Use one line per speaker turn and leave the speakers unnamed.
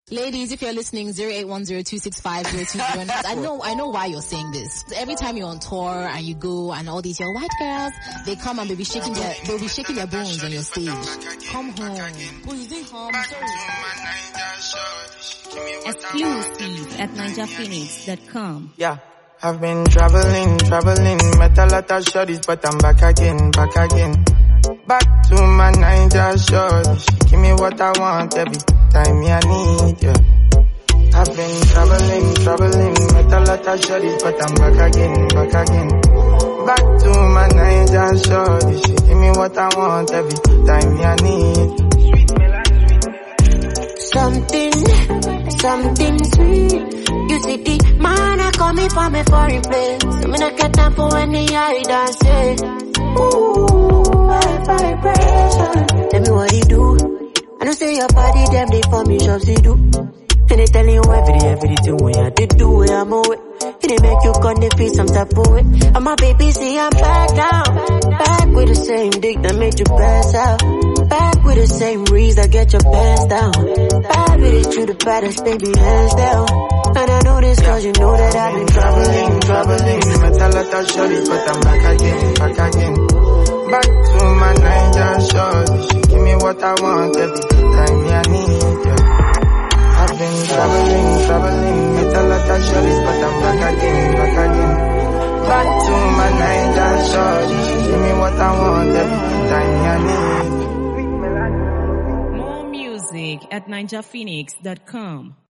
Ladies, if you're listening, 0810-265-0201. I know why you're saying this. Every time you're on tour and you go and all these your white girls, they come and they'll be shaking their bones on your stage. Come home. Who you think home?
Exclusive at NinjaPhoenix.com.
Yeah. I've been traveling, met a lot of shorties, but I'm back again. Back to my Ninja shorty, she give me what I want every time I need you. I've been traveling, met a lot of shorties, but I'm back again. Back to my Ninja shorty, she give me what I want every time I need.
Something sweet. You see the man I call me from a foreign place. So me not get time for any I dance it. Ooh, vibration. Tell me what he do. I don't say your body, them they for me shops they do. And they telling you everything when I did do it, I'm away. And they make you gonna feel some type of way. And my baby see I'm back down. Back with the same dick that made you pass out. Back with the same reason that get your pants down. Back with it, you the baddest, baby, hands down. And I know this cause you know that I've been traveling.
Met a lot of shorties, but I'm back again. Back to my Ninja shorty, she give me what I want every time I need you. I've been traveling, met a lot of shorties, but I'm back again. Back to my Ninja shorty, she give me what I want every time I need.
More music at NinjaPhoenix.com.